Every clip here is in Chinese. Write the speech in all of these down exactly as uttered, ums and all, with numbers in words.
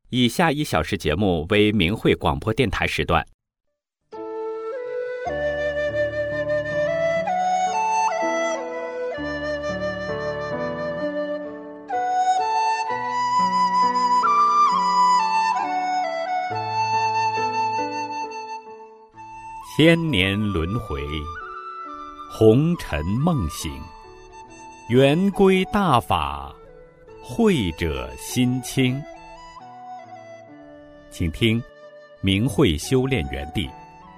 以下一小时节目为明慧广播电台时段。千年轮回，红尘梦醒，圆归大法，慧者心清。请听明慧修炼园地。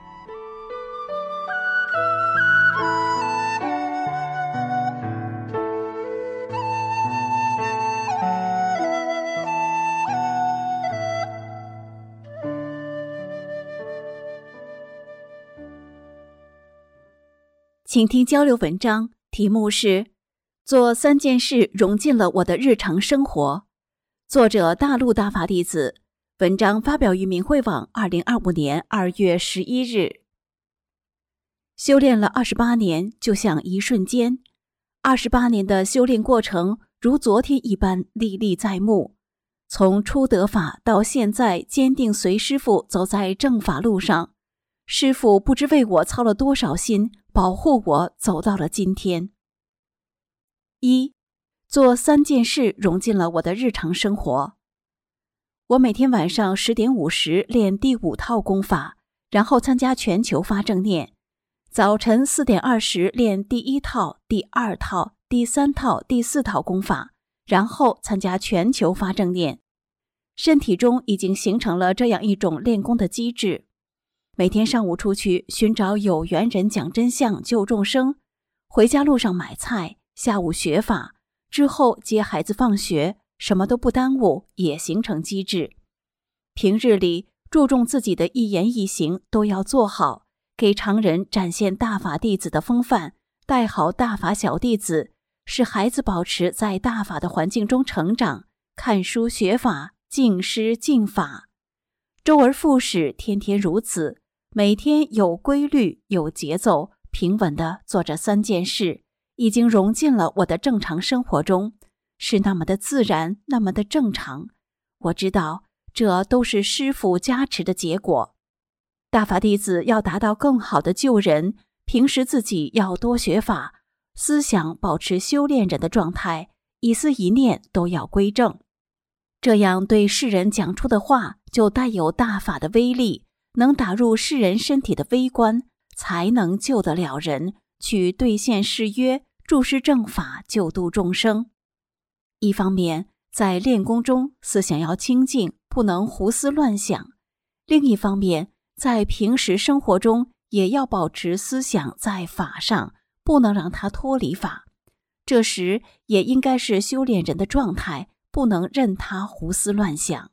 请听交流文章，题目是做三件事融进了我的日常生活。作者大陆大法弟子，文章发表于明慧网二零二五年二月十一日。修炼了二十八年，就像一瞬间。二十八年的修炼过程如昨天一般历历在目。从初得法到现在坚定随师父走在正法路上，师父不知为我操了多少心，保护我走到了今天。一，做三件事融进了我的日常生活。我每天晚上十点五十练第五套功法，然后参加全球发正念。早晨四点二十练第一套、第二套、第三套、第四套功法，然后参加全球发正念。身体中已经形成了这样一种练功的机制。每天上午出去寻找有缘人讲真相救众生，回家路上买菜，下午学法，之后接孩子放学，什么都不耽误，也形成机制。平日里注重自己的一言一行都要做好，给常人展现大法弟子的风范，带好大法小弟子，使孩子保持在大法的环境中成长，看书学法，敬师敬法，周而复始，天天如此。每天有规律有节奏，平稳地做这三件事，已经融进了我的正常生活中，是那么的自然，那么的正常。我知道这都是师父加持的结果。大法弟子要达到更好的救人，平时自己要多学法，思想保持修炼人的状态，一思一念都要归正，这样对世人讲出的话就带有大法的威力，能打入世人身体的微观，才能救得了人，去兑现誓约，注释正法，救度众生。一方面在练功中思想要清净，不能胡思乱想；另一方面在平时生活中也要保持思想在法上，不能让它脱离法。这时也应该是修炼人的状态，不能任他胡思乱想。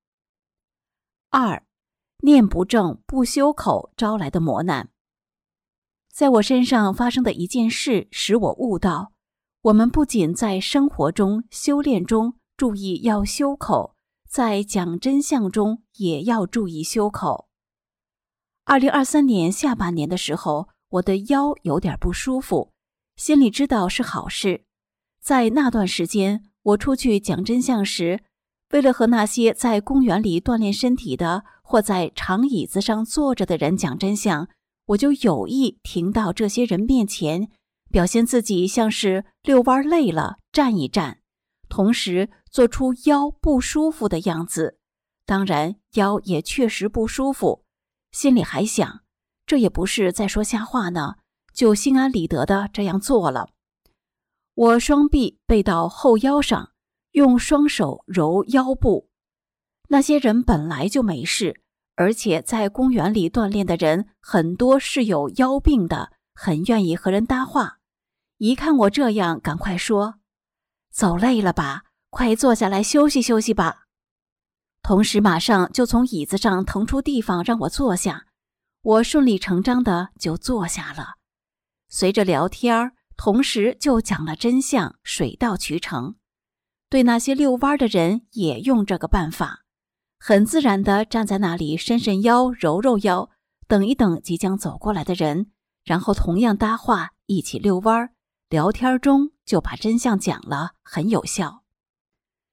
二，念不正不修口招来的磨难。在我身上发生的一件事使我悟到，我们不仅在生活中修炼中注意要修口，在讲真相中也要注意修口。二零二三年下半年的时候，我的腰有点不舒服，心里知道是好事。在那段时间，我出去讲真相时，为了和那些在公园里锻炼身体的或在长椅子上坐着的人讲真相，我就有意停到这些人面前，表现自己像是遛弯累了站一站，同时做出腰不舒服的样子。当然腰也确实不舒服，心里还想这也不是在说瞎话呢，就心安理得的这样做了。我双臂背到后腰上，用双手揉腰部。那些人本来就没事，而且在公园里锻炼的人很多是有腰病的，很愿意和人搭话。一看我这样，赶快说：走累了吧，快坐下来休息休息吧。同时马上就从椅子上腾出地方让我坐下，我顺理成章的就坐下了。随着聊天，同时就讲了真相，水到渠成。对那些遛弯的人也用这个办法，很自然地站在那里伸伸腰揉揉腰，等一等即将走过来的人，然后同样搭话，一起遛弯，聊天中就把真相讲了，很有效。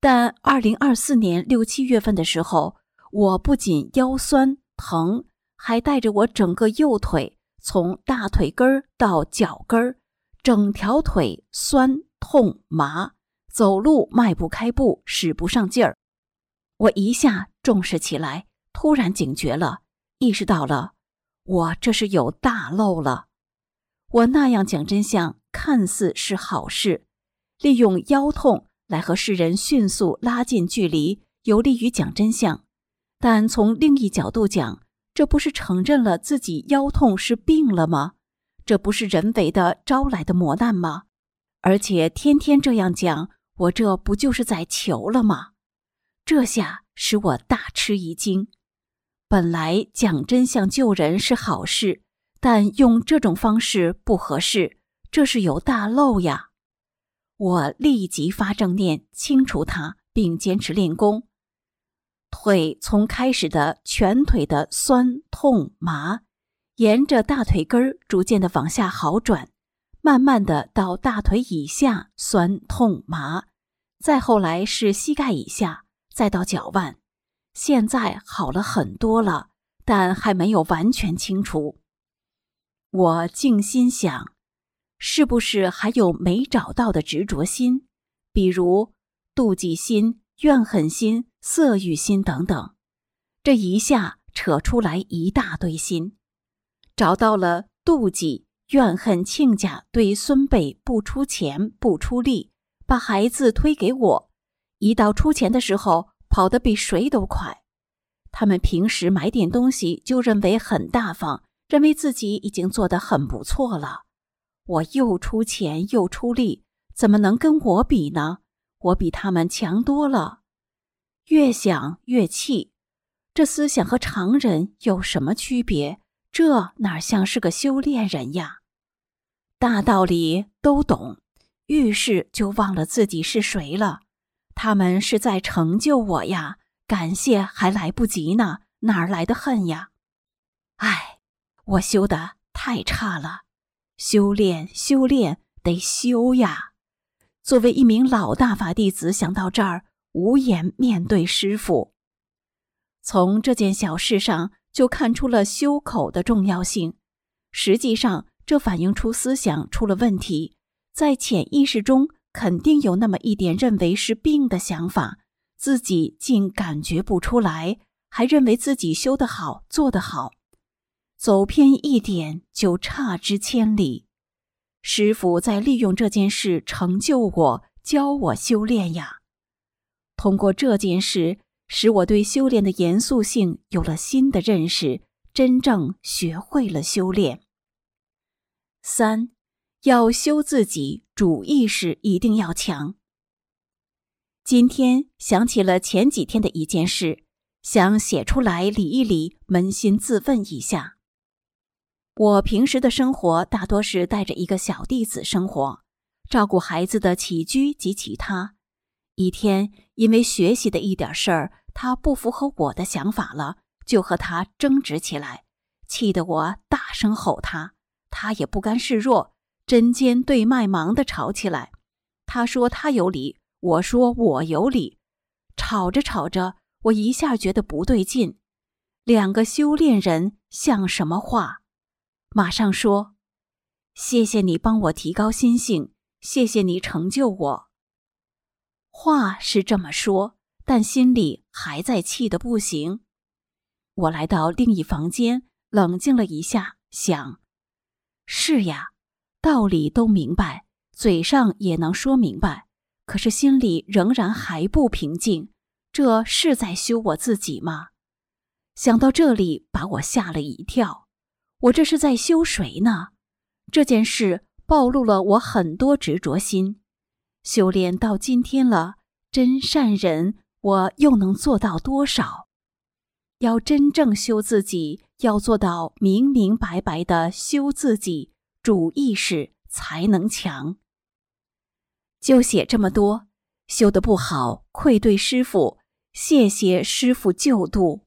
但二零二四年六七月份的时候，我不仅腰酸疼，还带着我整个右腿，从大腿根儿到脚跟儿，整条腿酸痛麻，走路迈不开步，使不上劲儿。我一下重视起来，突然警觉了，意识到了，我这是有大漏了。我那样讲真相看似是好事，利用腰痛来和世人迅速拉近距离，有利于讲真相。但从另一角度讲，这不是承认了自己腰痛是病了吗？这不是人为的招来的磨难吗？而且天天这样讲，我这不就是在求了吗？这下使我大吃一惊。本来讲真相救人是好事，但用这种方式不合适，这是有大漏呀。我立即发正念，清除它，并坚持练功。腿从开始的全腿的酸痛麻，沿着大腿根儿逐渐的往下好转，慢慢的到大腿以下酸痛麻，再后来是膝盖以下，再到脚腕。现在好了很多了，但还没有完全清除。我静心想，是不是还有没找到的执着心，比如妒忌心、怨恨心、色欲心等等。这一下扯出来一大堆心，找到了妒忌、怨恨亲家对孙辈不出钱不出力，把孩子推给我，一到出钱的时候跑得比谁都快。他们平时买点东西就认为很大方，认为自己已经做得很不错了。我又出钱又出力，怎么能跟我比呢？我比他们强多了。越想越气，这思想和常人有什么区别？这哪像是个修炼人呀？大道理都懂，遇事就忘了自己是谁了。他们是在成就我呀，感谢还来不及呢，哪儿来的恨呀？唉，我修得太差了，修炼修炼得修呀。作为一名老大法弟子，想到这儿，无颜面对师父。从这件小事上就看出了修口的重要性。实际上，这反映出思想出了问题，在潜意识中肯定有那么一点认为是病的想法，自己竟感觉不出来，还认为自己修得好，做得好，走偏一点就差之千里。师父在利用这件事成就我，教我修炼呀。通过这件事，使我对修炼的严肃性有了新的认识，真正学会了修炼。三，要修自己，主意识一定要强。今天想起了前几天的一件事，想写出来理一理，扪心自问一下。我平时的生活大多是带着一个小弟子生活，照顾孩子的起居及其他。一天，因为学习的一点事儿，他不符合我的想法了，就和他争执起来，气得我大声吼他，他也不甘示弱，针尖对麦芒地吵起来。他说他有理，我说我有理，吵着吵着，我一下觉得不对劲。两个修炼人像什么话？马上说，谢谢你帮我提高心性，谢谢你成就我。话是这么说，但心里还在气得不行。我来到另一房间，冷静了一下，想，是呀，道理都明白，嘴上也能说明白，可是心里仍然还不平静，这是在修我自己吗？想到这里，把我吓了一跳。我这是在修谁呢？这件事暴露了我很多执着心。修炼到今天了，真善人我又能做到多少？要真正修自己，要做到明明白白的修自己，主意识才能强。就写这么多，修得不好，愧对师父，谢谢师父救度。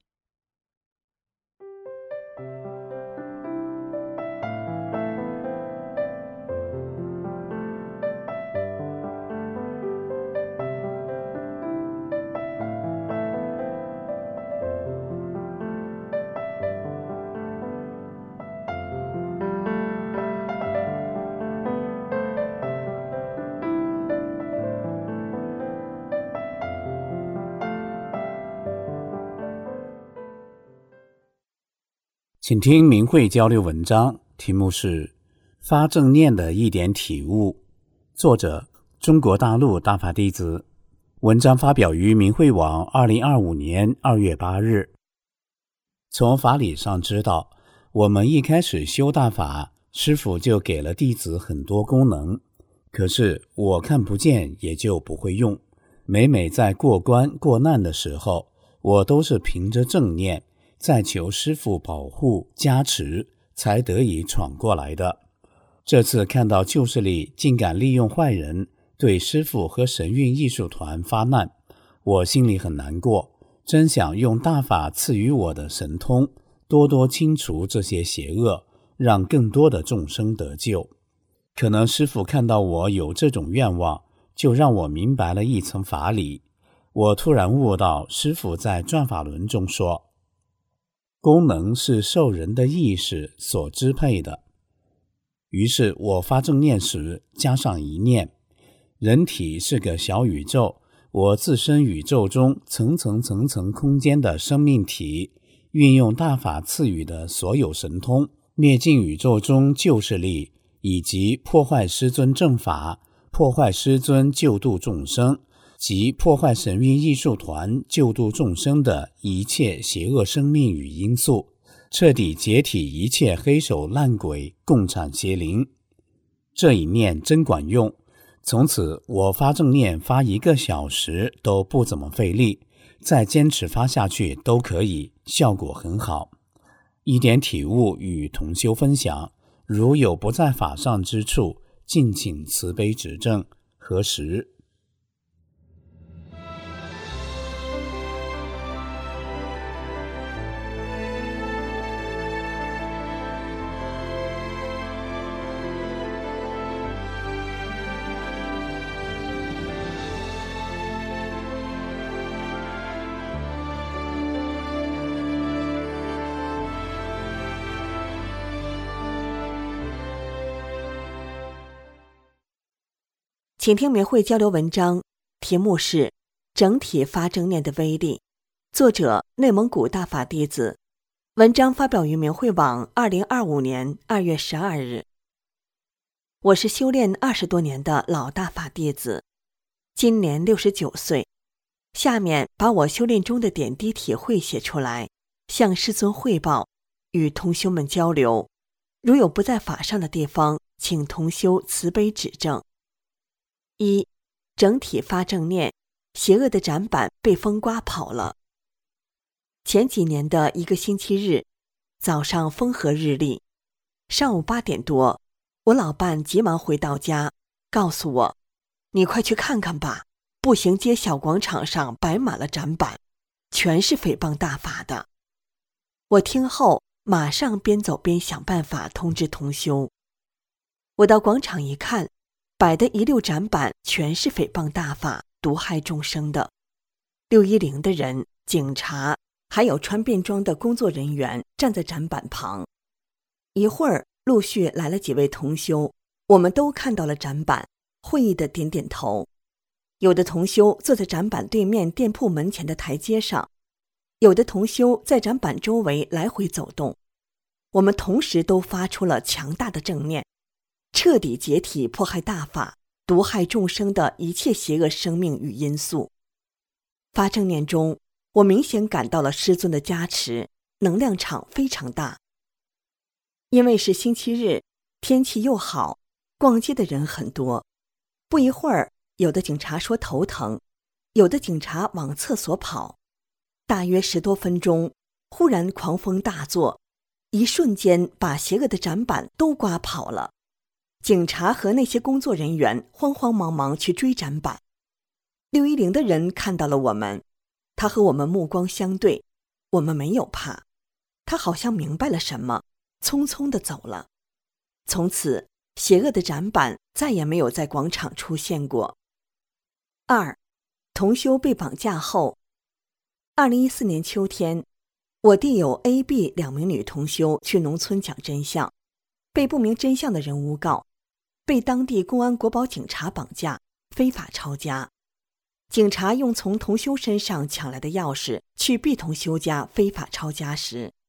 请听明慧交流文章，题目是发正念的一点体悟，作者中国大陆大法弟子，文章发表于明慧网二零二五年二月八日。从法理上知道，我们一开始修大法，师父就给了弟子很多功能，可是我看不见，也就不会用。每每在过关过难的时候，我都是凭着正念在求师父保护加持，才得以闯过来的。这次看到旧势力竟敢利用坏人对师父和神韵艺术团发难，我心里很难过，真想用大法赐予我的神通，多多清除这些邪恶，让更多的众生得救。可能师父看到我有这种愿望，就让我明白了一层法理。我突然悟到师父在转法轮中说，功能是受人的意识所支配的。于是我发正念时加上一念，人体是个小宇宙，我自身宇宙中层层层层空间的生命体，运用大法赐予的所有神通，灭尽宇宙中旧势力，以及破坏师尊正法，破坏师尊救度众生，及破坏神韵艺术团救度众生的一切邪恶生命与因素，彻底解体一切黑手烂鬼共产邪灵。这一念真管用，从此我发正念发一个小时都不怎么费力，再坚持发下去都可以，效果很好。一点体悟与同修分享，如有不在法上之处，敬请慈悲指正。何时？ 请听明慧交流文章，题目是整体发正念的威力，作者内蒙古大法弟子，文章发表于明慧网二零二五年二月十二日。我是修炼二十多年的老大法弟子，今年六十九岁。下面把我修炼中的点滴体会写出来，向师尊汇报，与同修们交流。如有不在法上的地方，请同修慈悲指正。一、整体发正念，邪恶的展板被风刮跑了。前几年的一个星期日，早上风和日丽，上午八点多，我老伴急忙回到家，告诉我：“你快去看看吧，步行街小广场上摆满了展板，全是诽谤大法的。”我听后，马上边走边想办法通知同修。我到广场一看，摆的一溜展板全是诽谤大法、毒害众生的。六一零的人、警察，还有穿便装的工作人员站在展板旁。一会儿，陆续来了几位同修，我们都看到了展板，会意的点点头。有的同修坐在展板对面店铺门前的台阶上，有的同修在展板周围来回走动。我们同时都发出了强大的正念，彻底解体迫害大法、毒害众生的一切邪恶生命与因素。发正念中，我明显感到了师尊的加持，能量场非常大。因为是星期日，天气又好，逛街的人很多。不一会儿，有的警察说头疼，有的警察往厕所跑。大约十多分钟，忽然狂风大作，一瞬间把邪恶的展板都刮跑了。警察和那些工作人员慌慌忙忙去追展板。六一零的人看到了我们，他和我们目光相对，我们没有怕，他好像明白了什么，匆匆地走了。从此，邪恶的展板再也没有在广场出现过。二、同修被绑架后。二零一四年秋天，我弟有 A、B 两名女同修去农村讲真相，被不明真相的人诬告，被当地公安国保警察绑架，非法抄家。警察用从同修身上抢来的钥匙去 B 同修家非法抄家时，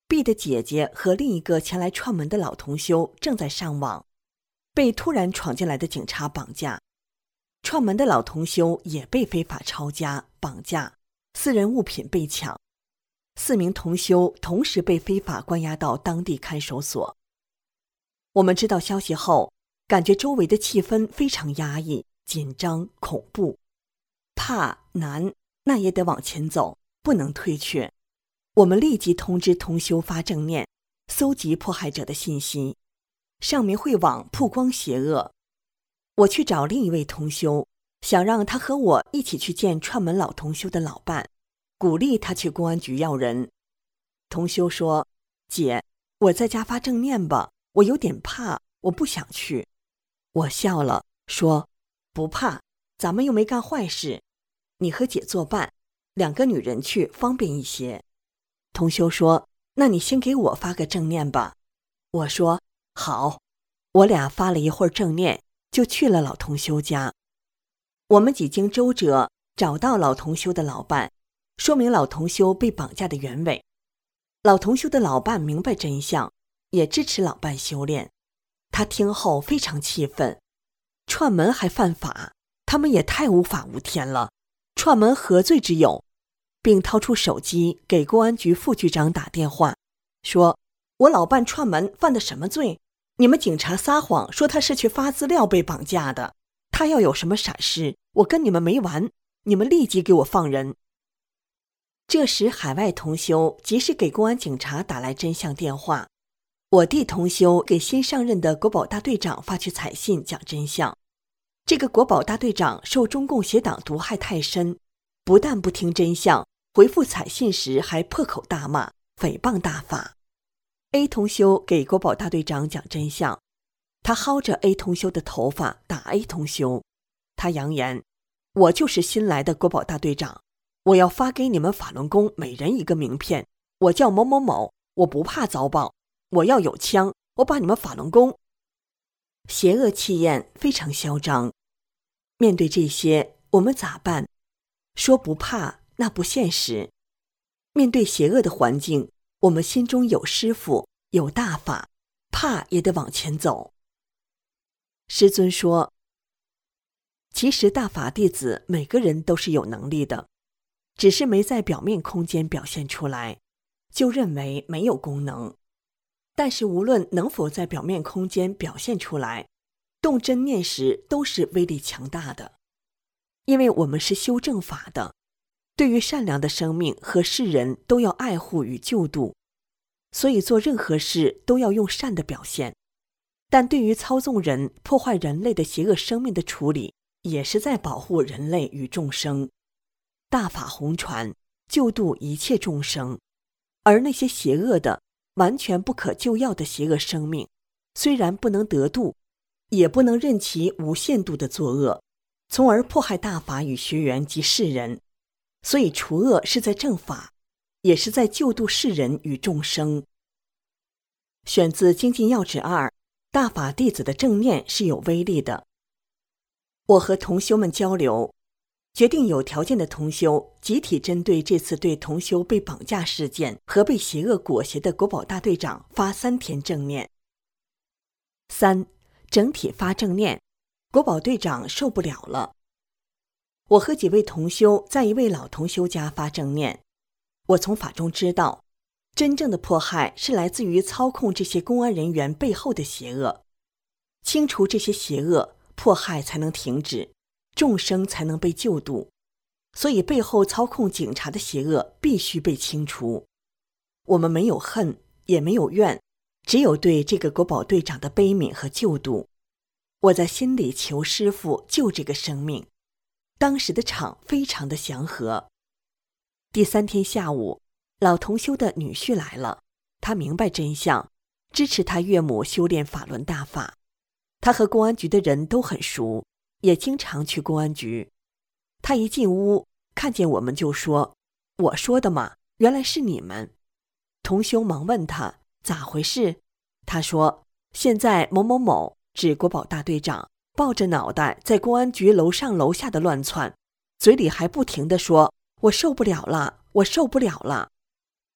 B 的姐姐和另一个前来串门的老同修正在上网，被突然闯进来的警察绑架。串门的老同修也被非法抄家、绑架，私人物品被抢。四名同修同时被非法关押到当地看守所。我们知道消息后，感觉周围的气氛非常压抑、紧张、恐怖，怕难，那也得往前走，不能退却。我们立即通知同修发正念，搜集迫害者的信息，上明慧网曝光邪恶。我去找另一位同修，想让他和我一起去见串门老同修的老伴，鼓励他去公安局要人。同修说：姐，我在家发正念吧，我有点怕，我不想去。我笑了，说：不怕，咱们又没干坏事，你和姐作伴，两个女人去方便一些。同修说：那你先给我发个正念吧。我说：好。我俩发了一会儿正念，就去了老同修家。我们几经周折，找到老同修的老伴，说明老同修被绑架的原委。老同修的老伴明白真相，也支持老伴修炼。他听后非常气愤，串门还犯法，他们也太无法无天了，串门何罪之有？并掏出手机给公安局副局长打电话，说：我老伴串门犯的什么罪？你们警察撒谎说他是去发资料被绑架的，他要有什么闪失，我跟你们没完，你们立即给我放人。这时海外同修及时给公安警察打来真相电话，我弟同修给新上任的国保大队长发去彩信讲真相。这个国保大队长受中共邪党毒害太深，不但不听真相，回复彩信时还破口大骂，诽谤大法。A 同修给国保大队长讲真相，他薅着 A 同修的头发打 A 同修。他扬言：我就是新来的国保大队长，我要发给你们法轮功每人一个名片，我叫某某某，我不怕遭报，我要有枪，我把你们法轮功。邪恶气焰非常嚣张。面对这些，我们咋办？说不怕那不现实。面对邪恶的环境，我们心中有师父，有大法，怕也得往前走。师尊说，其实大法弟子每个人都是有能力的，只是没在表面空间表现出来，就认为没有功能。但是无论能否在表面空间表现出来，动真念时都是威力强大的。因为我们是修正法的，对于善良的生命和世人都要爱护与救度，所以做任何事都要用善的表现。但对于操纵人、破坏人类的邪恶生命的处理，也是在保护人类与众生。大法弘传，救度一切众生，而那些邪恶的、完全不可救药的邪恶生命，虽然不能得度，也不能任其无限度的作恶，从而迫害大法与学员及世人。所以除恶是在正法，也是在救度世人与众生。选自《精进要旨二》，大法弟子的正念是有威力的。我和同修们交流，决定有条件的同修集体针对这次对同修被绑架事件和被邪恶裹挟的国保大队长发三天正念。三，整体发正念，国保队长受不了了。我和几位同修在一位老同修家发正念，我从法中知道，真正的迫害是来自于操控这些公安人员背后的邪恶，清除这些邪恶，迫害才能停止，众生才能被救度。所以背后操控警察的邪恶必须被清除。我们没有恨，也没有怨，只有对这个国保队长的悲悯和救度。我在心里求师父救这个生命。当时的场非常的祥和。第三天下午，老同修的女婿来了，他明白真相，支持他岳母修炼法轮大法。他和公安局的人都很熟，也经常去公安局。他一进屋，看见我们就说：我说的嘛，原来是你们。同修忙问他咋回事，他说：现在某某某指国保大队长抱着脑袋在公安局楼上楼下的乱窜，嘴里还不停地说：我受不了了，我受不了了。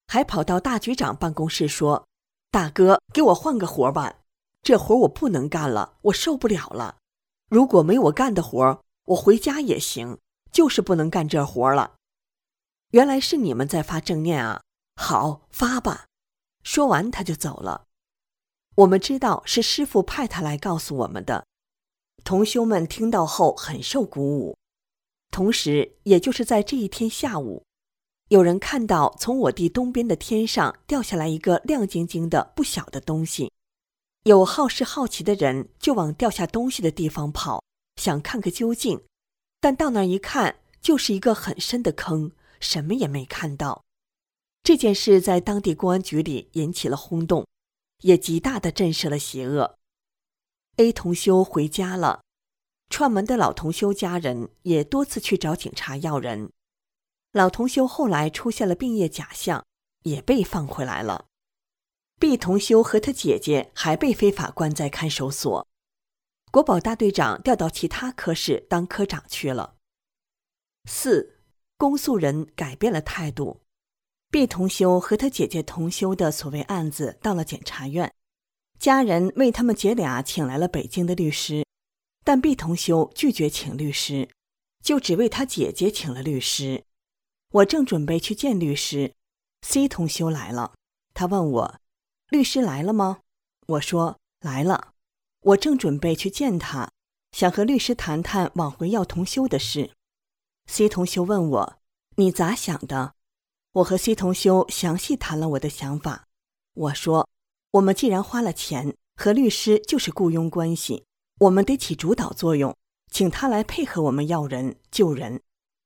还跑到大局长办公室说：大哥，给我换个活吧，这活我不能干了，我受不了了。如果没我干的活，我回家也行，就是不能干这活了。原来是你们在发正念啊，好，发吧。说完他就走了。我们知道是师父派他来告诉我们的。同修们听到后很受鼓舞。同时也就是在这一天下午，有人看到从我地东边的天上掉下来一个亮晶晶的不小的东西，有好事好奇的人就往掉下东西的地方跑，想看个究竟，但到那儿一看，就是一个很深的坑，什么也没看到。这件事在当地公安局里引起了轰动，也极大地震慑了邪恶。A 同修回家了，串门的老同修家人也多次去找警察要人。老同修后来出现了病业假象，也被放回来了。B 同修和他姐姐还被非法关在看守所。国保大队长调到其他科室当科长去了。四，公诉人改变了态度。B 同修和他姐姐同修的所谓案子到了检察院，家人为他们姐俩请来了北京的律师，但 B 同修拒绝请律师，就只为他姐姐请了律师。我正准备去见律师， C 同修来了，他问我，律师来了吗？我说来了。我正准备去见他，想和律师谈谈往回要同修的事。 C 同修问我，你咋想的？我和 C 同修详细谈了我的想法。我说，我们既然花了钱，和律师就是雇佣关系，我们得起主导作用，请他来配合我们要人救人。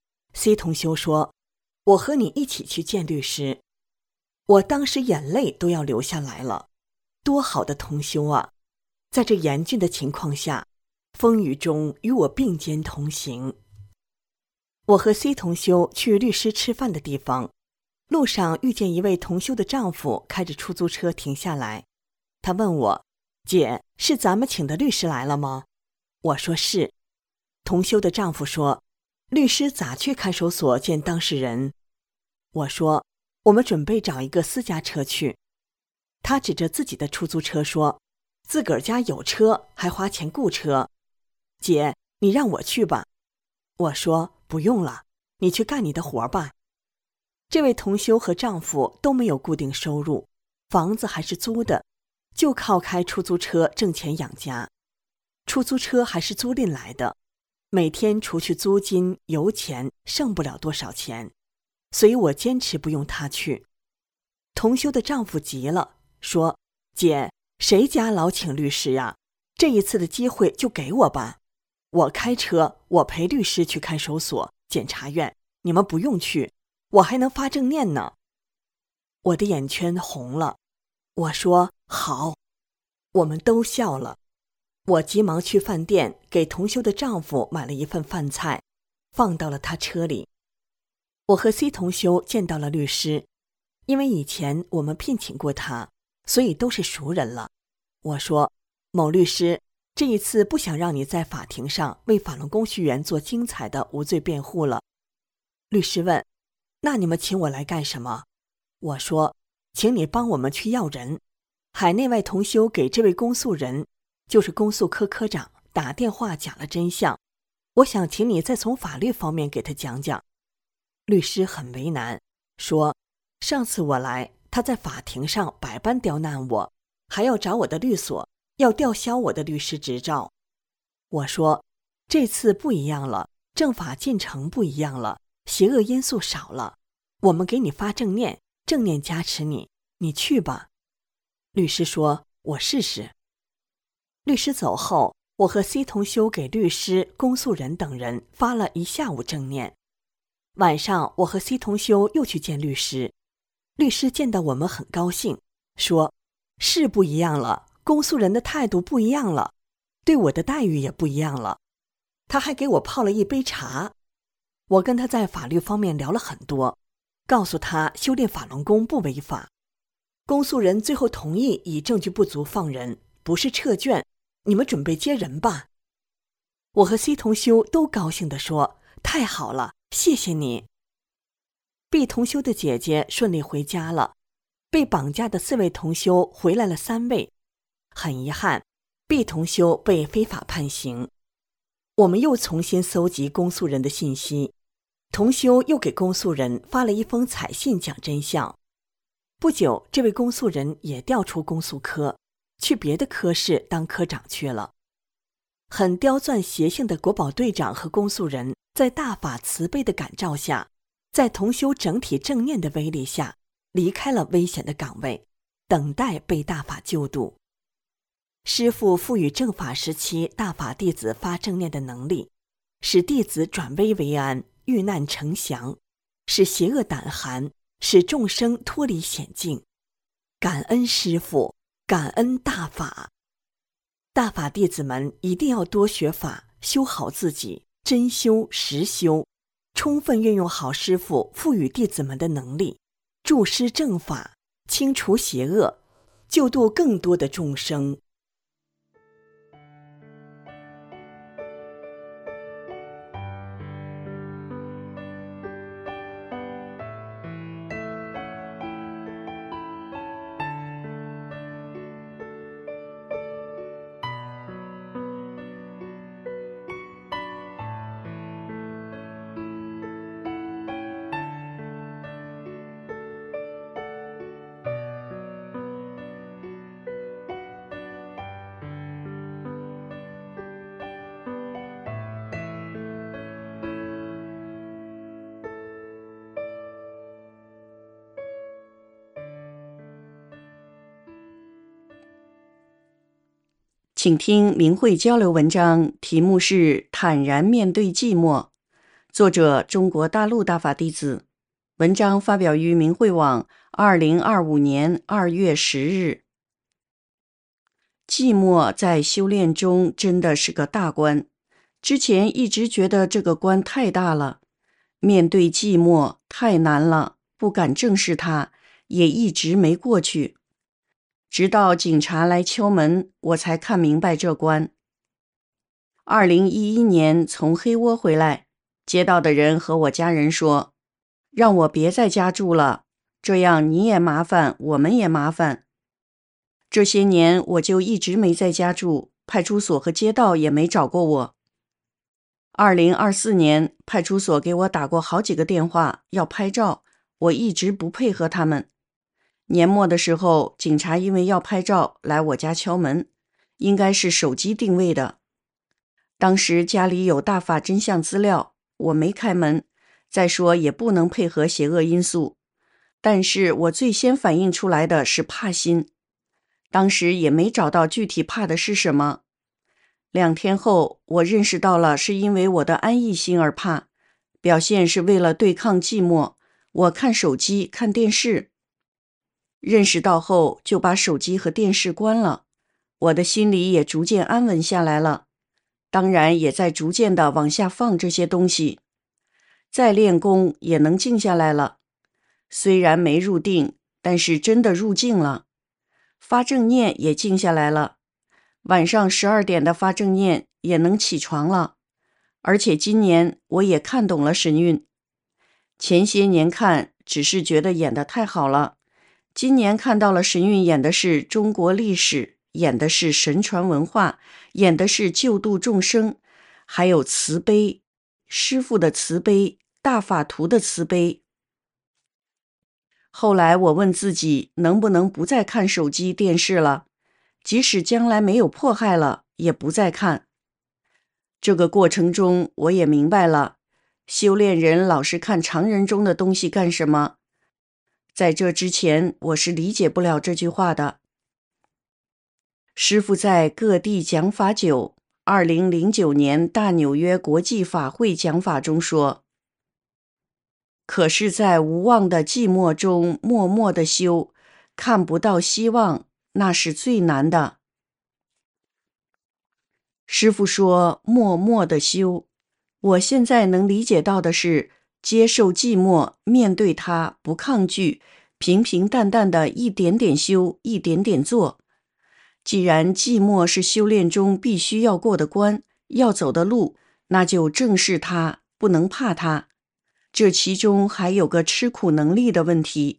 C 同修说，我和你一起去见律师。我当时眼泪都要流下来了，多好的同修啊，在这严峻的情况下，风雨中与我并肩同行。我和 C 同修去律师吃饭的地方，路上遇见一位同修的丈夫开着出租车停下来，他问我，姐，是咱们请的律师来了吗？我说是。同修的丈夫说，律师咋去看守所见当事人？我说，我们准备找一个私家车去。他指着自己的出租车说，自个儿家有车，还花钱雇车。姐，你让我去吧。我说，不用了，你去干你的活吧。这位同修和丈夫都没有固定收入，房子还是租的，就靠开出租车挣钱养家。出租车还是租赁来的，每天除去租金、油钱，剩不了多少钱，所以我坚持不用他去。同修的丈夫急了，说，姐，谁家老请律师呀？这一次的机会就给我吧。我开车，我陪律师去看守所、检察院，你们不用去，我还能发正念呢。我的眼圈红了，我说好。我们都笑了。我急忙去饭店给同修的丈夫买了一份饭菜，放到了他车里。我和 C 同修见到了律师，因为以前我们聘请过他，所以都是熟人了。我说，某律师，这一次不想让你在法庭上为法轮功学员做精彩的无罪辩护了。律师问，那你们请我来干什么？我说，请你帮我们去要人。海内外同修给这位公诉人，就是公诉科科长打电话讲了真相，我想请你再从法律方面给他讲讲。律师很为难，说，上次我来，他在法庭上百般刁难我，还要找我的律所，要吊销我的律师执照。我说，这次不一样了，正法进程不一样了，邪恶因素少了，我们给你发正念，正念加持你，你去吧。律师说，我试试。律师走后，我和 C 同修给律师、公诉人等人发了一下午正念。晚上我和 C 同修又去见律师，律师见到我们很高兴，说，是不一样了，公诉人的态度不一样了，对我的待遇也不一样了。他还给我泡了一杯茶。我跟他在法律方面聊了很多，告诉他修炼法轮功不违法。公诉人最后同意以证据不足放人，不是撤卷，你们准备接人吧。我和 C 同修都高兴地说，太好了，谢谢你。 毕同修的姐姐顺利回家了，被绑架的四位同修回来了三位。很遗憾，毕同修被非法判刑。我们又重新搜集公诉人的信息，同修又给公诉人发了一封彩信讲真相。不久，这位公诉人也调出公诉科，去别的科室当科长去了。很刁钻邪性的国保队长和公诉人在大法慈悲的感召下，在同修整体正念的威力下，离开了危险的岗位，等待被大法救度。师父赋予正法时期大法弟子发正念的能力，使弟子转危为安，遇难成祥，使邪恶胆寒，使众生脱离险境。感恩师父，感恩大法。大法弟子们一定要多学法，修好自己，真修实修，充分运用好师父赋予弟子们的能力，助施正法，清除邪恶，救度更多的众生。 请听明慧交流文章，题目是《坦然面对寂寞》，作者中国大陆大法弟子。文章发表于明慧网，二零二五年二月十日。寂寞在修炼中真的是个大关，之前一直觉得这个关太大了，面对寂寞太难了，不敢正视它，也一直没过去。直到警察来敲门，我才看明白这关。二零一一年从黑窝回来，街道的人和我家人说，让我别在家住了，这样你也麻烦，我们也麻烦。这些年我就一直没在家住，派出所和街道也没找过我。二零二四年，派出所给我打过好几个电话，要拍照，我一直不配合他们。年末的时候，警察因为要拍照来我家敲门，应该是手机定位的。当时家里有大法真相资料，我没开门，再说也不能配合邪恶因素。但是我最先反应出来的是怕心，当时也没找到具体怕的是什么。两天后，我认识到了是因为我的安逸心而怕，表现是为了对抗寂寞，我看手机看电视。认识到后，就把手机和电视关了，我的心里也逐渐安稳下来了，当然也在逐渐的往下放这些东西。再练功也能静下来了，虽然没入定，但是真的入静了。发正念也静下来了，晚上十二点的发正念也能起床了，而且今年我也看懂了神韵。前些年看只是觉得演得太好了，今年看到了神韵演的是中国历史，演的是神传文化，演的是救度众生，还有慈悲，师父的慈悲，大法图的慈悲。后来我问自己，能不能不再看手机电视了，即使将来没有迫害了，也不再看。这个过程中，我也明白了，修炼人老是看常人中的东西干什么？在这之前，我是理解不了这句话的。师父在各地讲法九，二零零九年大纽约国际法会讲法中说，可是在无望的寂寞中默默的修，看不到希望，那是最难的。师父说默默的修，我现在能理解到的是接受寂寞，面对它，不抗拒，平平淡淡的一点点修，一点点做。既然寂寞是修炼中必须要过的关，要走的路，那就正视它，不能怕它。 这其中还有个吃苦能力的问题。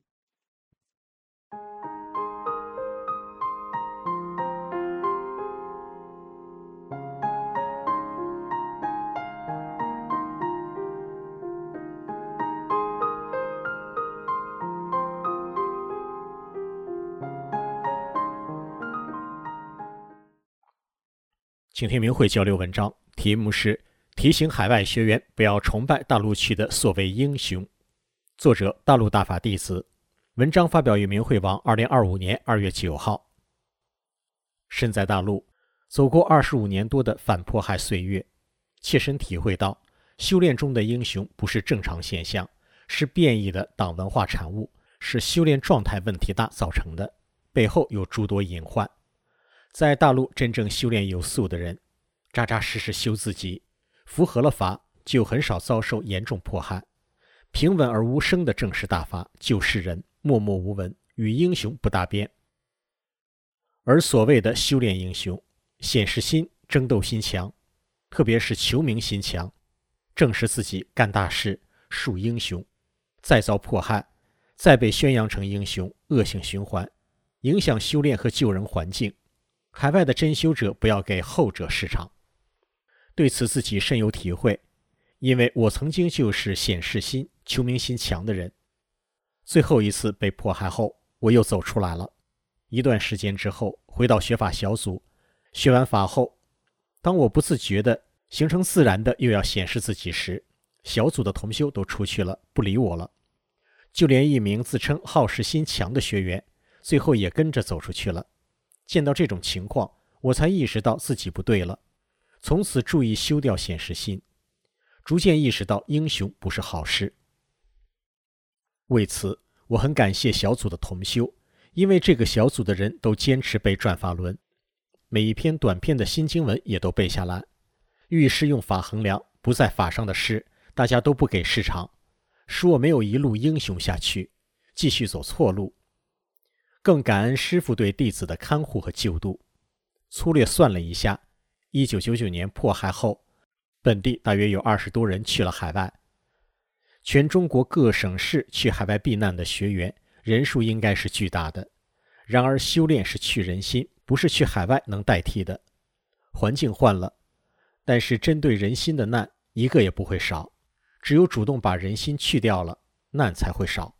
请听明慧交流文章，题目是提醒海外学员不要崇拜大陆去的所谓英雄。作者大陆大法弟子，文章发表于明慧网二零二五年二月九号。身在大陆，走过二十五年多的反迫害岁月，切身体会到修炼中的英雄不是正常现象，是变异的党文化产物，是修炼状态问题大造成的，背后有诸多隐患。在大陆真正修炼有素的人，扎扎实实修自己，符合了法，就很少遭受严重迫害。平稳而无声的正式大法，救世人默默无闻，与英雄不搭边。而所谓的修炼英雄，显示心、争斗心强，特别是求名心强，正视自己干大事，树英雄，再遭迫害，再被宣扬成英雄，恶性循环，影响修炼和救人环境。海外的真修者不要给后者市场。对此自己深有体会，因为我曾经就是显示心、求名心强的人。最后一次被迫害后，我又走出来了。一段时间之后，回到学法小组，学完法后，当我不自觉的形成自然的又要显示自己时，小组的同修都出去了，不理我了。就连一名自称好事心强的学员，最后也跟着走出去了。见到这种情况，我才意识到自己不对了，从此注意修掉显示心，逐渐意识到英雄不是好事。为此，我很感谢小组的同修，因为这个小组的人都坚持背转法轮，每一篇短篇的新经文也都背下来。遇事用法衡量，不在法上的事，大家都不给市场，使我没有一路英雄下去，继续走错路。更感恩师父对弟子的看护和救度。粗略算了一下，一九九九年迫害后，本地大约有二十多人去了海外。全中国各省市去海外避难的学员人数应该是巨大的。然而修炼是去人心，不是去海外能代替的。环境换了，但是针对人心的难一个也不会少。只有主动把人心去掉了，难才会少。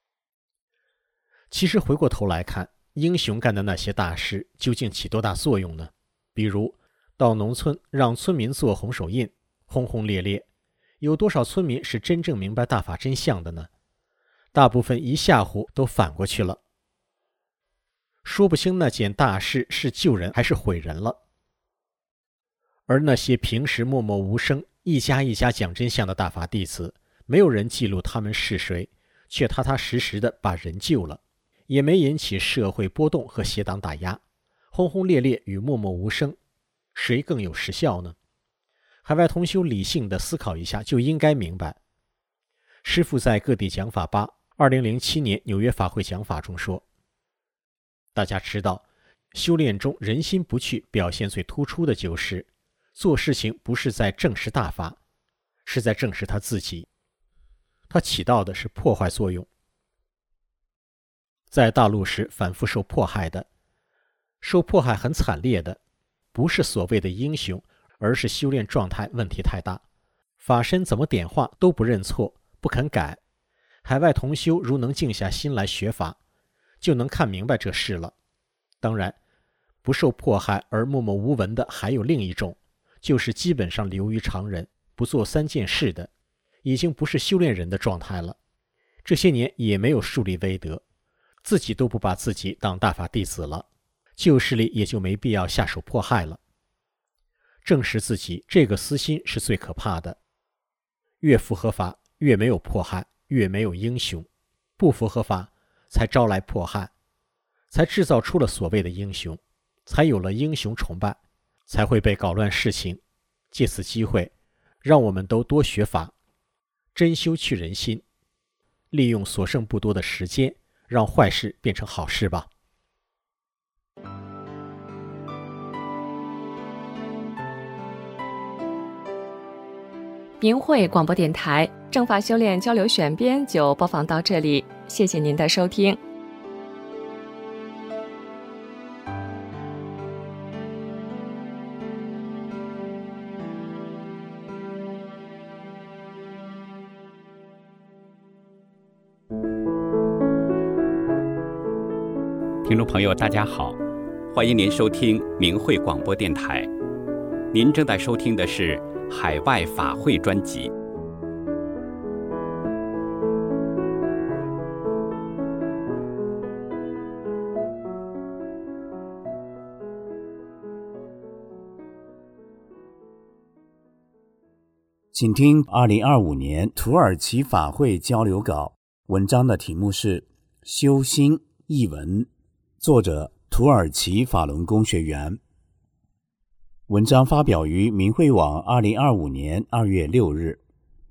其实回过头来看，英雄干的那些大事究竟起多大作用呢？比如到农村让村民做红手印，轰轰烈烈，有多少村民是真正明白大法真相的呢？大部分一吓唬都反过去了，说不清那件大事是救人还是毁人了。而那些平时默默无声，一家一家讲真相的大法弟子，没有人记录他们是谁，却踏踏实实地把人救了，也没引起社会波动和邪党打压。轰轰烈烈与默默无声，谁更有实效呢？海外同修理性地思考一下，就应该明白。师父在各地讲法吧二零零七年纽约法会讲法中说，大家知道修炼中人心不去表现最突出的就是做事情不是在正视大法，是在正视他自己，它起到的是破坏作用。在大陆时反复受迫害的，受迫害很惨烈的，不是所谓的英雄，而是修炼状态问题太大，法身怎么点化都不认错，不肯改。海外同修如能静下心来学法，就能看明白这事了。当然，不受迫害而默默无闻的还有另一种，就是基本上流于常人，不做三件事的，已经不是修炼人的状态了。这些年也没有树立威德，自己都不把自己当大法弟子了，旧势力也就没必要下手迫害了。正视自己这个私心是最可怕的，越符合法越没有迫害，越没有英雄，不符合法才招来迫害，才制造出了所谓的英雄，才有了英雄崇拜，才会被搞乱事情。借此机会，让我们都多学法，真修去人心，利用所剩不多的时间，让坏事变成好事吧。 明慧广播电台正法修炼交流选编就播放到这里，谢谢您的收听。 听众朋友大家好，欢迎您收听明慧广播电台。您正在收听的是海外法会专辑。 请听二零二五年土耳其法会交流稿，文章的题目是修心译文，作者土耳其法轮功学员。文章发表于明慧网二零二五年二月六日。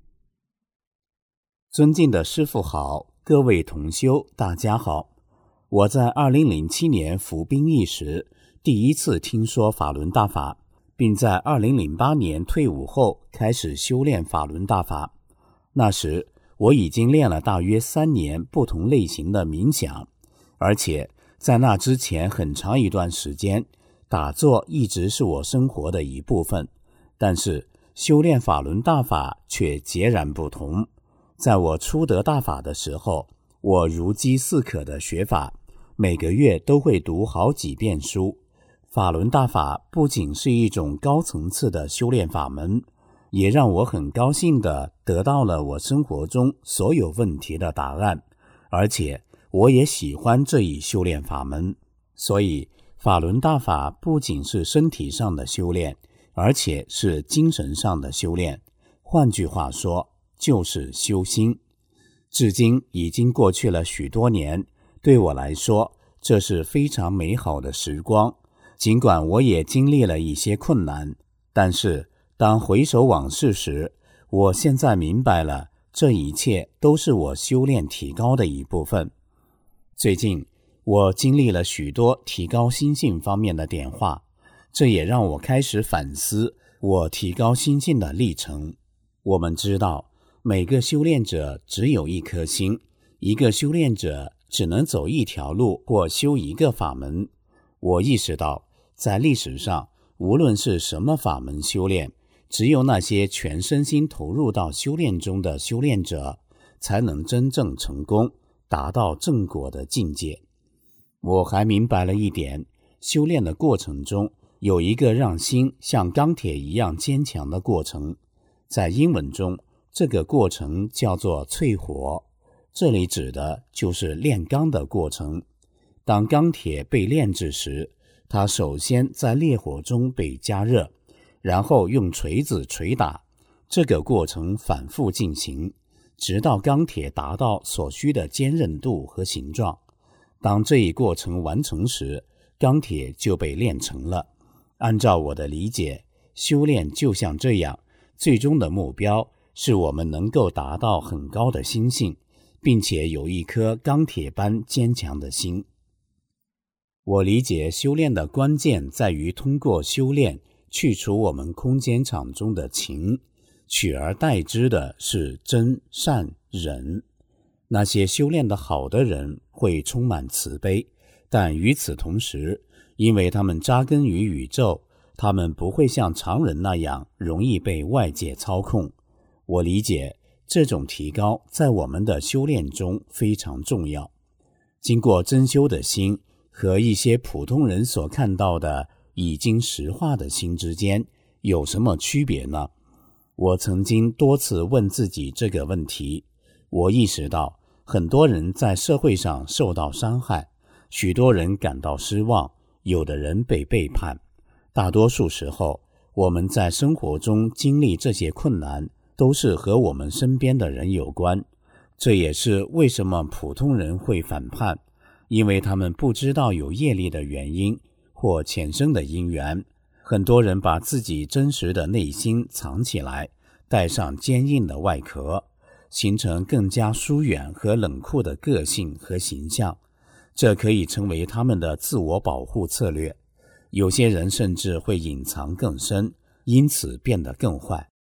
尊敬的师父好，各位同修大家好。我在二零零七年服兵役时第一次听说法轮大法，并在二零零八年退伍后开始修炼法轮大法。那时我已经练了大约三年不同类型的冥想，而且在那之前很长一段时间，打坐一直是我生活的一部分。但是修炼法轮大法却截然不同。在我初得大法的时候，我如饥似渴的学法，每个月都会读好几遍书。法轮大法不仅是一种高层次的修炼法门，也让我很高兴地得到了我生活中所有问题的答案，而且我也喜欢这一修炼法门。所以法轮大法不仅是身体上的修炼，而且是精神上的修炼，换句话说就是修心。至今已经过去了许多年，对我来说这是非常美好的时光。尽管我也经历了一些困难，但是当回首往事时，我现在明白了，这一切都是我修炼提高的一部分。最近我经历了许多提高心性方面的点化，这也让我开始反思我提高心性的历程。我们知道，每个修炼者只有一颗心，一个修炼者只能走一条路或修一个法门。我意识到，在历史上，无论是什么法门修炼，只有那些全身心投入到修炼中的修炼者，才能真正成功，达到正果的境界。我还明白了一点，修炼的过程中，有一个让心像钢铁一样坚强的过程。在英文中，这个过程叫做淬火，这里指的就是炼钢的过程。当钢铁被炼制时，它首先在烈火中被加热，然后用锤子捶打，这个过程反复进行，直到钢铁达到所需的坚韧度和形状。当这一过程完成时，钢铁就被炼成了。按照我的理解，修炼就像这样，最终的目标是我们能够达到很高的心性，并且有一颗钢铁般坚强的心。我理解修炼的关键在于通过修炼去除我们空间场中的情，取而代之的是真、善、忍。那些修炼的好的人会充满慈悲，但与此同时，因为他们扎根于宇宙，他们不会像常人那样容易被外界操控。我理解这种提高在我们的修炼中非常重要。经过真修的心和一些普通人所看到的已经实化的心之间有什么区别呢？我曾经多次问自己这个问题。我意识到很多人在社会上受到伤害，许多人感到失望，有的人被背叛。大多数时候，我们在生活中经历这些困难，都是和我们身边的人有关。这也是为什么普通人会反叛，因为他们不知道有业力的原因或前生的因缘。很多人把自己真实的内心藏起来，戴上坚硬的外壳，形成更加疏远和冷酷的个性和形象，这可以成为他们的自我保护策略。有些人甚至会隐藏更深，因此变得更坏。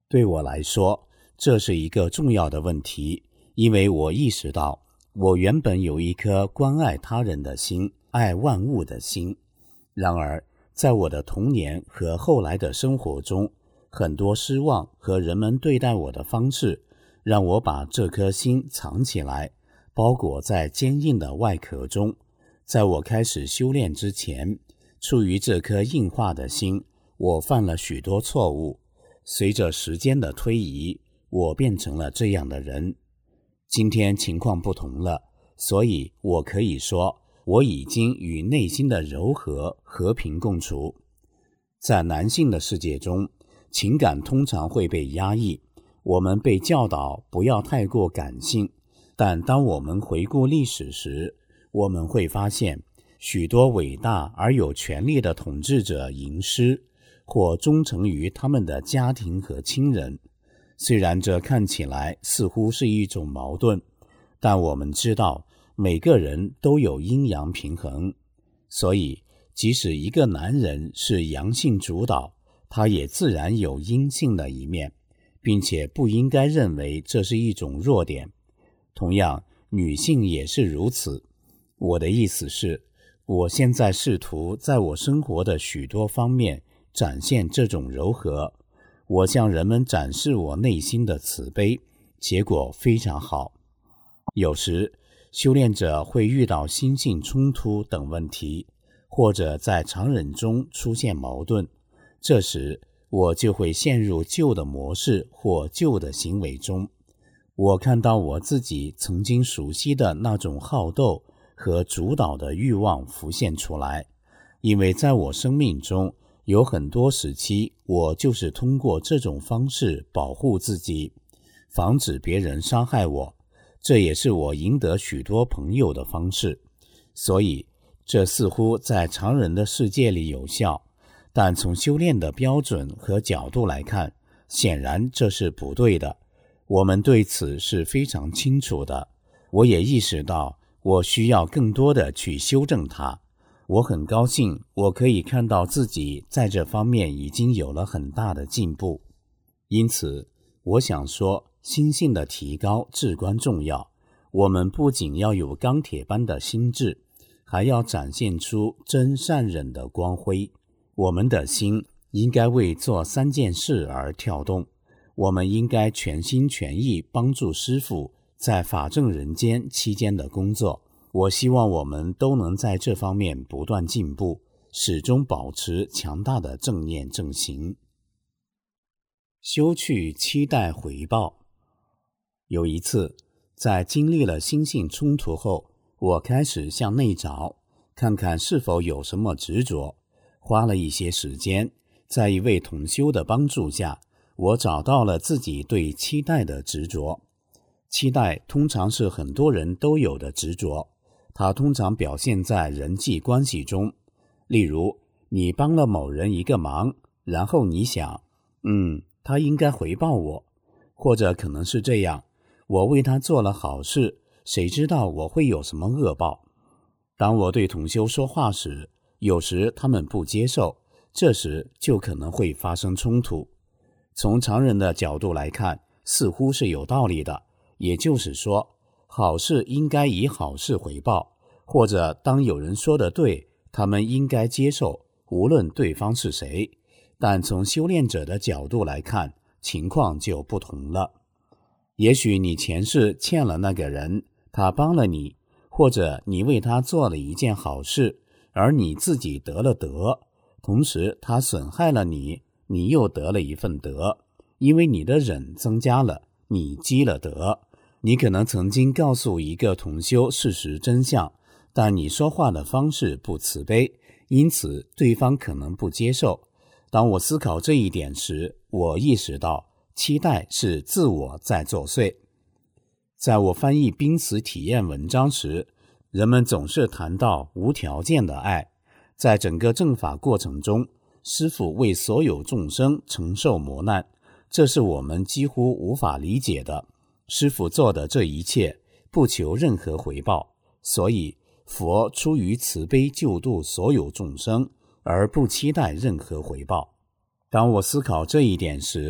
对我来说，这是一个重要的问题，因为我意识到，我原本有一颗关爱他人的心，爱万物的心。然而，在我的童年和后来的生活中，很多失望和人们对待我的方式，让我把这颗心藏起来，包裹在坚硬的外壳中。在我开始修炼之前，出于这颗硬化的心，我犯了许多错误。随着时间的推移，我变成了这样的人。今天情况不同了，所以我可以说，我已经与内心的柔和和平共处。在男性的世界中，情感通常会被压抑，我们被教导不要太过感性。但当我们回顾历史时，我们会发现，许多伟大而有权力的统治者吟诗，或忠诚于他们的家庭和亲人。虽然这看起来似乎是一种矛盾，但我们知道每个人都有阴阳平衡。所以即使一个男人是阳性主导，他也自然有阴性的一面，并且不应该认为这是一种弱点。同样，女性也是如此。我的意思是，我现在试图在我生活的许多方面展现这种柔和。我向人们展示我内心的慈悲，结果非常好。有时，修炼者会遇到心性冲突等问题，或者在常人中出现矛盾，这时我就会陷入旧的模式或旧的行为中。我看到我自己曾经熟悉的那种好斗和主导的欲望浮现出来，因为在我生命中有很多时期，我就是通过这种方式保护自己，防止别人伤害我。这也是我赢得许多朋友的方式。所以，这似乎在常人的世界里有效，但从修炼的标准和角度来看，显然这是不对的。我们对此是非常清楚的。我也意识到，我需要更多的去修正它。我很高兴，我可以看到自己在这方面已经有了很大的进步。因此，我想说，心性的提高至关重要。我们不仅要有钢铁般的心智，还要展现出真善忍的光辉。我们的心应该为做三件事而跳动。我们应该全心全意帮助师父在法正人间期间的工作。我希望我们都能在这方面不断进步，始终保持强大的正念正行。修去期待回报。有一次，在经历了心性冲突后，我开始向内找，看看是否有什么执着。花了一些时间，在一位同修的帮助下，我找到了自己对期待的执着。期待通常是很多人都有的执着，它通常表现在人际关系中。例如，你帮了某人一个忙，然后你想，嗯，他应该回报我。或者可能是这样，我为他做了好事，谁知道我会有什么恶报？当我对同修说话时，有时他们不接受，这时就可能会发生冲突。从常人的角度来看，似乎是有道理的，也就是说，好事应该以好事回报，或者当有人说的对，他们应该接受，无论对方是谁。但从修炼者的角度来看，情况就不同了。也许你前世欠了那个人，他帮了你，或者你为他做了一件好事，而你自己得了德，同时他损害了你，你又得了一份德，因为你的忍增加了，你积了德。你可能曾经告诉一个同修事实真相，但你说话的方式不慈悲，因此对方可能不接受。当我思考这一点时，我意识到期待是自我在作祟。在我翻译濒死体验文章时，人们总是谈到无条件的爱。在整个正法过程中，师父为所有众生承受磨难，这是我们几乎无法理解的。师父做的这一切不求任何回报，所以佛出于慈悲救度所有众生，而不期待任何回报。当我思考这一点时，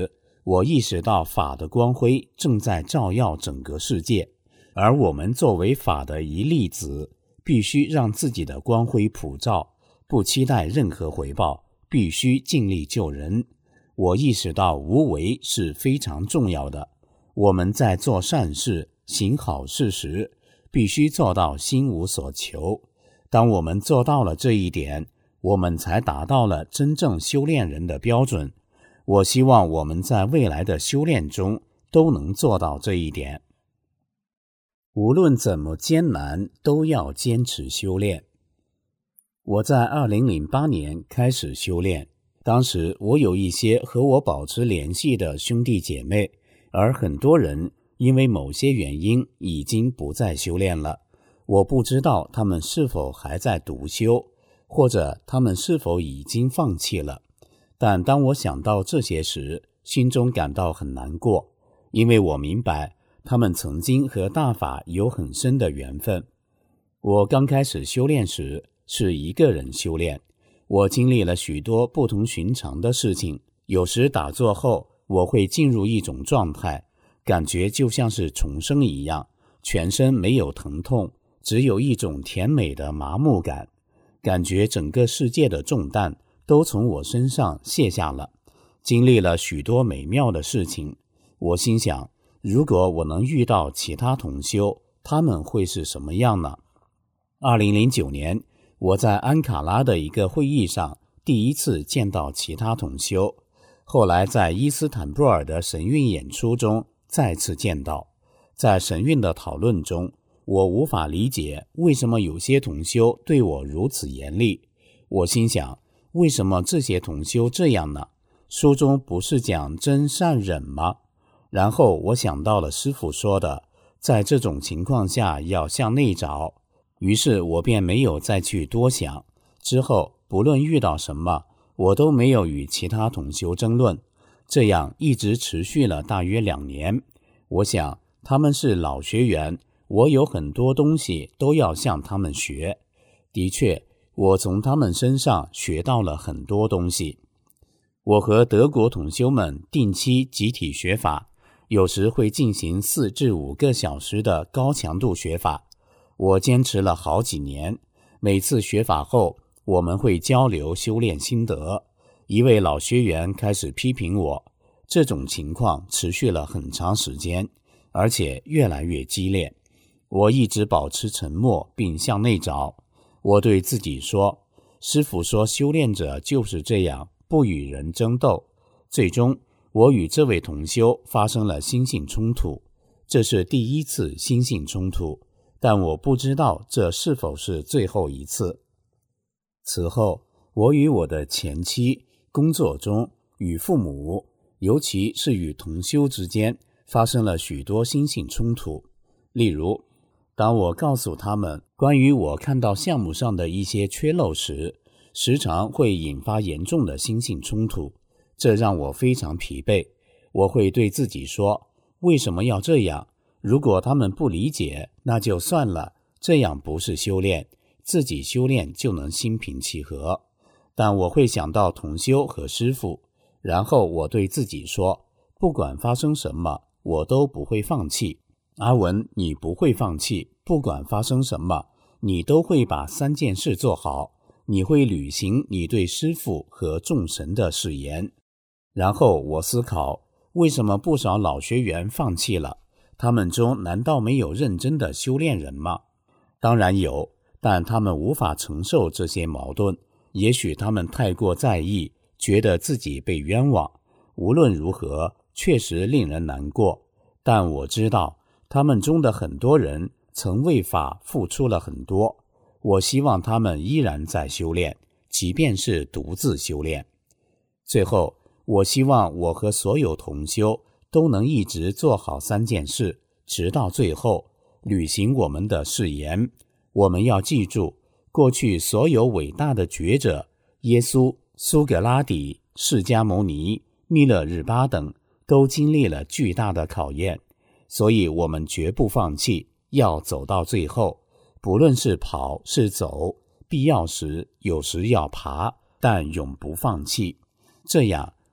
我意识到法的光辉正在照耀整个世界，而我们作为法的一粒子，必须让自己的光辉普照，不期待任何回报，必须尽力救人。我意识到无为是非常重要的，我们在做善事、行好事时，必须做到心无所求。当我们做到了这一点，我们才达到了真正修炼人的标准。我希望我们在未来的修炼中都能做到这一点。无论怎么艰难，都要坚持修炼。我在二零零八年开始修炼，当时我有一些和我保持联系的兄弟姐妹，而很多人因为某些原因已经不再修炼了。我不知道他们是否还在读修，或者他们是否已经放弃了。但当我想到这些时，心中感到很难过，因为我明白他们曾经和大法有很深的缘分。我刚开始修炼时是一个人修炼，我经历了许多不同寻常的事情。有时打坐后，我会进入一种状态，感觉就像是重生一样，全身没有疼痛，只有一种甜美的麻木感，感觉整个世界的重担都从我身上卸下了。经历了许多美妙的事情，我心想，如果我能遇到其他同修，他们会是什么样呢？二零零九年，我在安卡拉的一个会议上第一次见到其他同修，后来在伊斯坦布尔的神韵演出中再次见到。在神韵的讨论中，我无法理解为什么有些同修对我如此严厉。我心想，为什么这些同修这样呢？书中不是讲真善忍吗？然后我想到了师父说的，在这种情况下要向内找，于是我便没有再去多想。之后不论遇到什么，我都没有与其他同修争论，这样一直持续了大约两年。我想他们是老学员，我有很多东西都要向他们学。的确，我从他们身上学到了很多东西。我和德国同修们定期集体学法，有时会进行四至五个小时的高强度学法。我坚持了好几年，每次学法后，我们会交流修炼心得。一位老学员开始批评我，这种情况持续了很长时间，而且越来越激烈。我一直保持沉默并向内找。我对自己说，师父说修炼者就是这样，不与人争斗。最终我与这位同修发生了心性冲突，这是第一次心性冲突，但我不知道这是否是最后一次。此后我与我的前妻、工作中、与父母，尤其是与同修之间发生了许多心性冲突。例如，当我告诉他们关于我看到项目上的一些缺漏时，时常会引发严重的心性冲突，这让我非常疲惫。我会对自己说，为什么要这样？如果他们不理解，那就算了，这样不是修炼，自己修炼就能心平气和。但我会想到同修和师父，然后我对自己说，不管发生什么，我都不会放弃。阿文，你不会放弃，不管发生什么，你都会把三件事做好，你会履行你对师父和众神的誓言。然后我思考，为什么不少老学员放弃了？他们中难道没有认真的修炼人吗？当然有，但他们无法承受这些矛盾，也许他们太过在意，觉得自己被冤枉。无论如何，确实令人难过。但我知道，他们中的很多人曾为法付出了很多。我希望他们依然在修炼，即便是独自修炼。最后，我希望我和所有同修都能一直做好三件事，直到最后，履行我们的誓言。我们要记住，过去所有伟大的觉者，耶稣、苏格拉底、释迦牟尼、密勒日巴等，都经历了巨大的考验，所以我们绝不放弃，要走到最后。不论是跑是走，必要时有时要爬，但永不放弃。这样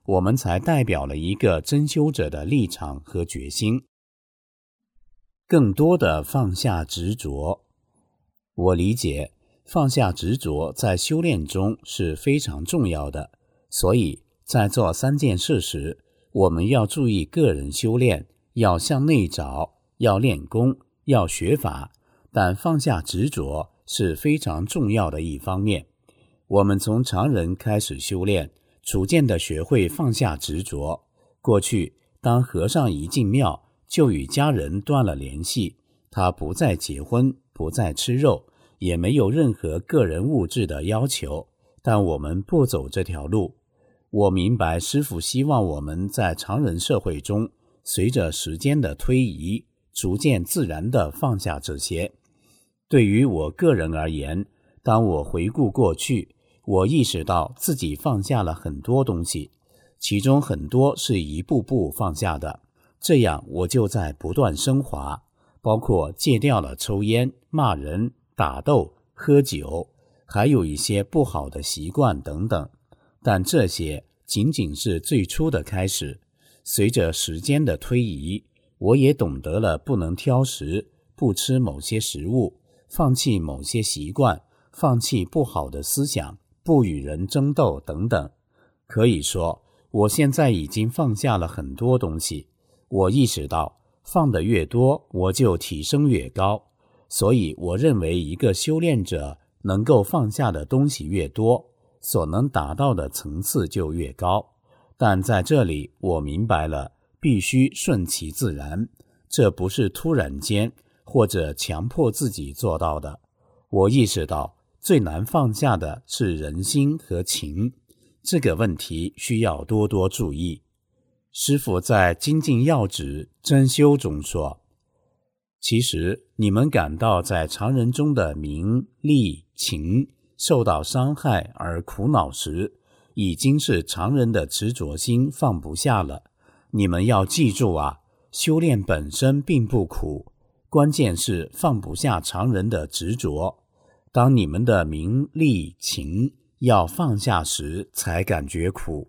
我们才代表了一个真修者的立场和决心。更多的放下执着。我理解放下执着在修炼中是非常重要的，所以在做三件事时，我们要注意个人修炼，要向内找，要练功，要学法，但放下执着是非常重要的一方面。我们从常人开始修炼，逐渐地学会放下执着。过去，当和尚一进庙，就与家人断了联系，他不再结婚，不再吃肉，也没有任何个人物质的要求，但我们不走这条路。我明白师父希望我们在常人社会中，随着时间的推移，逐渐自然地放下这些。对于我个人而言，当我回顾过去，我意识到自己放下了很多东西，其中很多是一步步放下的，这样我就在不断升华，包括戒掉了抽烟、骂人、打斗、喝酒，还有一些不好的习惯等等。但这些仅仅是最初的开始，随着时间的推移，我也懂得了不能挑食，不吃某些食物，放弃某些习惯，放弃不好的思想，不与人争斗等等。可以说，我现在已经放下了很多东西。我意识到，放得越多，我就提升越高。所以我认为一个修炼者能够放下的东西越多，所能达到的层次就越高。但在这里我明白了，必须顺其自然，这不是突然间或者强迫自己做到的。我意识到最难放下的是人心和情，这个问题需要多多注意。师父在精进要旨真修中说，其实你们感到在常人中的名利情受到伤害而苦恼时，已经是常人的执着心放不下了。你们要记住啊，修炼本身并不苦，关键是放不下常人的执着。当你们的名利情要放下时，才感觉苦。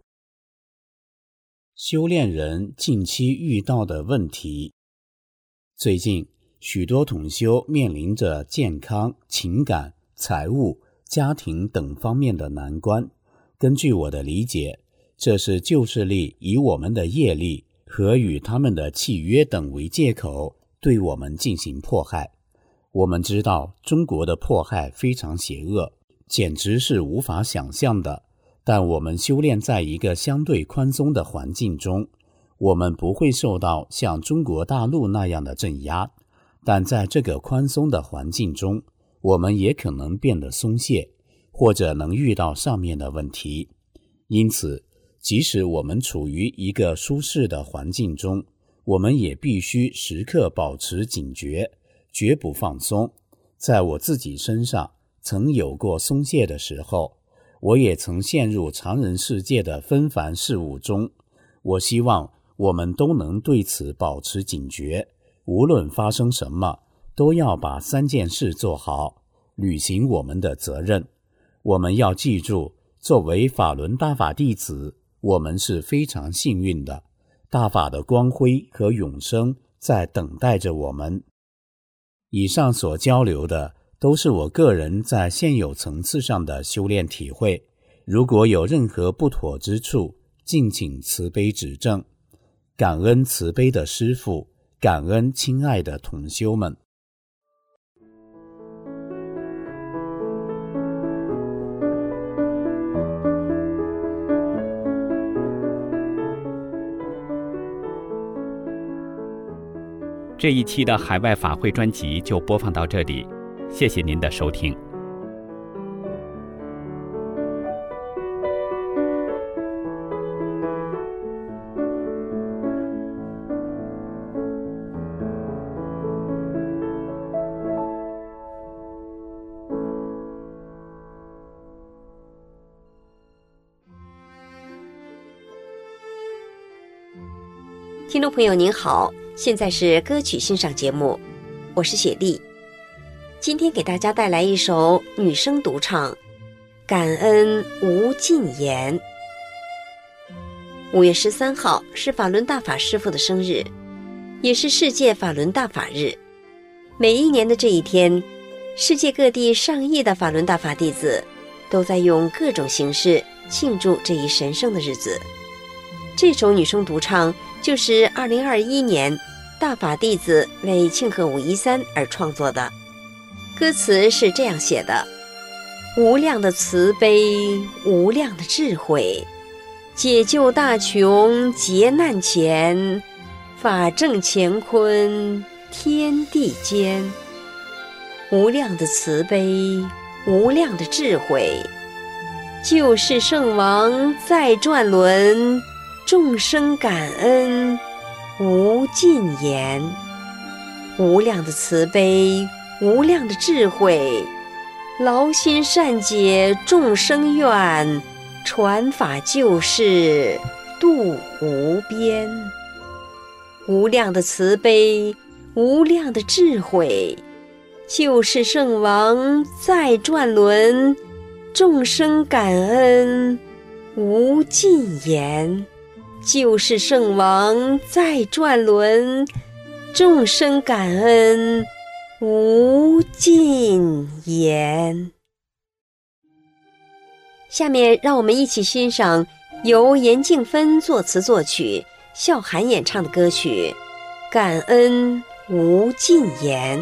修炼人近期遇到的问题。最近许多同修面临着健康、情感、财务、家庭等方面的难关。根据我的理解，这是旧势力以我们的业力和与他们的契约等为借口，对我们进行迫害。我们知道中国的迫害非常邪恶，简直是无法想象的。但我们修炼在一个相对宽松的环境中，我们不会受到像中国大陆那样的镇压。但在这个宽松的环境中，我们也可能变得松懈，或者能遇到上面的问题。因此，即使我们处于一个舒适的环境中，我们也必须时刻保持警觉，绝不放松。在我自己身上曾有过松懈的时候，我也曾陷入常人世界的纷繁事物中。我希望我们都能对此保持警觉，无论发生什么，都要把三件事做好，履行我们的责任。我们要记住，作为法轮大法弟子，我们是非常幸运的，大法的光辉和永生在等待着我们。以上所交流的都是我个人在现有层次上的修炼体会，如果有任何不妥之处，敬请慈悲指正。感恩慈悲的师父，感恩亲爱的同修们。 这一期的海外法会专辑就播放到这里，谢谢您的收听。 听众朋友您好，现在是歌曲欣赏节目，我是雪莉。今天给大家带来一首女声独唱《感恩无尽言》。 五月十三号是法轮大法师父的生日，也是世界法轮大法日。每一年的这一天，世界各地上亿的法轮大法弟子都在用各种形式庆祝这一神圣的日子。这首女声独唱就是二零二一年大法弟子为庆贺五一三而创作的。歌词是这样写的：无量的慈悲，无量的智慧，解救大穷劫难前，法正乾坤天地间。无量的慈悲，无量的智慧，救世圣王在转轮，众生感恩无尽言。无量的慈悲，无量的智慧，劳心善解众生愿，传法救世度无边。无量的慈悲，无量的智慧，救世圣王在转轮，众生感恩无尽言。救世圣王在转轮，众生感恩无尽言。下面让我们一起欣赏由严静芬作词作曲，笑涵演唱的歌曲《感恩无尽言》。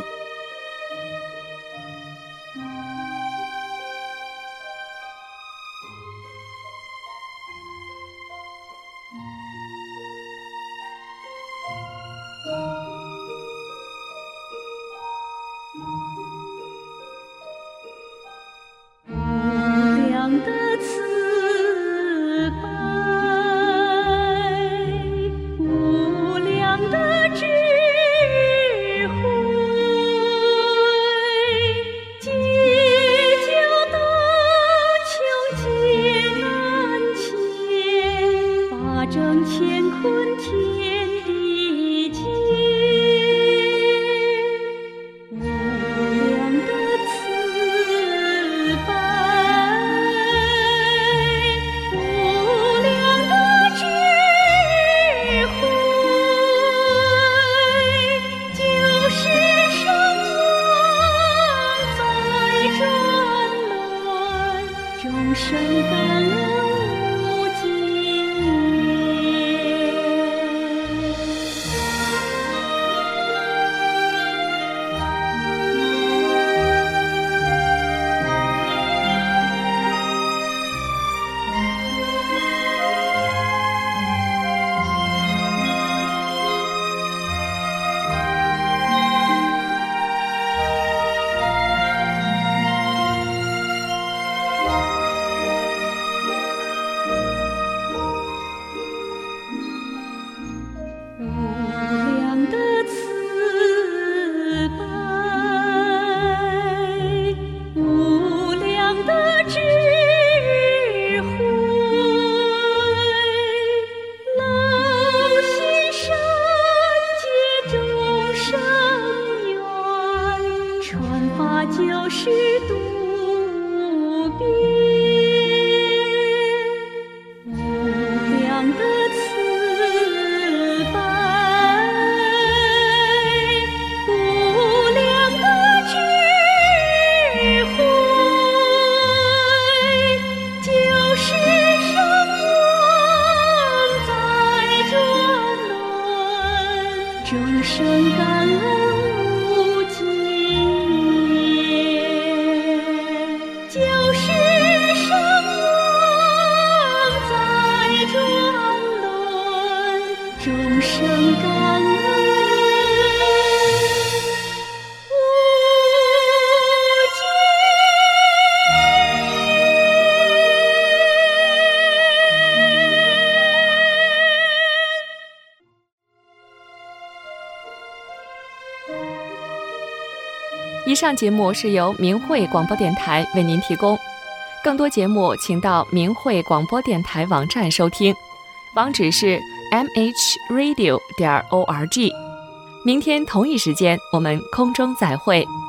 以上节目是由明慧广播电台为您提供，更多节目请到明慧广播电台网站收听，网址是 m h radio 点 org。明天同一时间我们空中再会。